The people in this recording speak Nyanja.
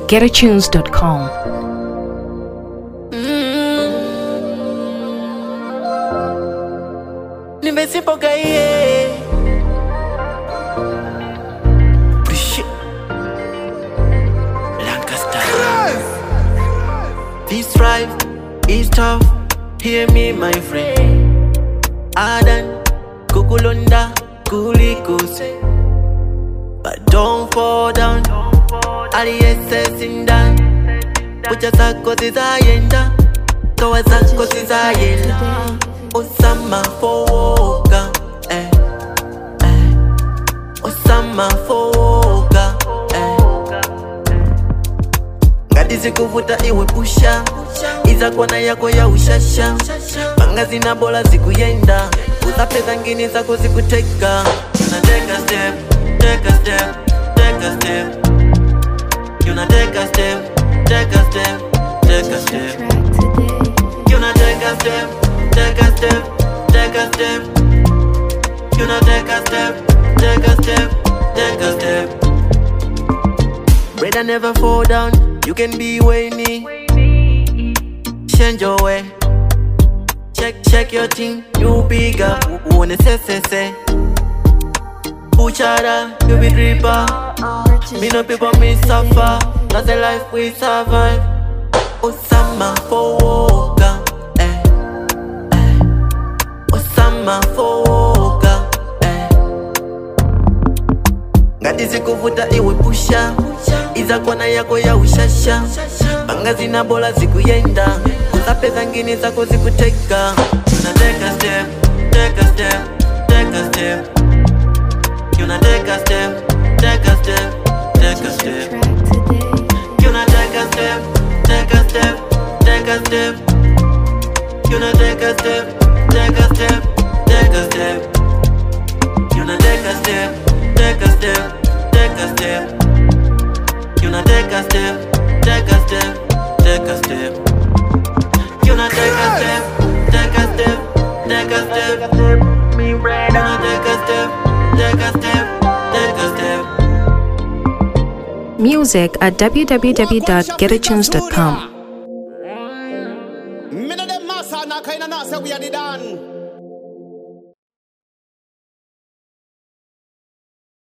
www.getatunes.com. This life is tough, hear me my friend. Adan, kukulonda, kulikose. But don't fall down, aliyesesindan. Pucha zako zizayenda, kawa zako zizayela. Osama fowoka, Osama fowoka, Ngadizi kuvuta iwe pusha, iza kwana yako ya ushasha. Panga zina bola zikuyenda, uzapeza ngini zako zikuteka. Yuna take a step, take a step, take a step. Yuna take a step, take a step, take a step. Yuna take a step, take a step, take a step. Yuna take a step, take a step, take a step. Brother never fall down, you can be whiny. Change your way. Check your thing, you bigger. Wanna say. Puchara, you be dripper. Me no people me suffer. That's the life we survive. Osama fowoka, Osama fowoka, Ngadizi kuvuta iwe pusha, iza kwana yako ya ushasha. Panga zina bola zikuyenda, uzapeza ngini zako zikuteka. Yuna take a step, take a step, take a step. Yuna take a step, take a step, take a step. Yuna take a step, take a step, take a step. Yuna take a step, take a step, take a step. Yuna take a step, take a step, take a step. Yuna take a step, take a step, take a step. Yuna take a step, take a step, take a step. Me right now. Yuna take a step, take a step, take a step. Music at www.getatunes.com. Me no dem massa na kind of say we are the done.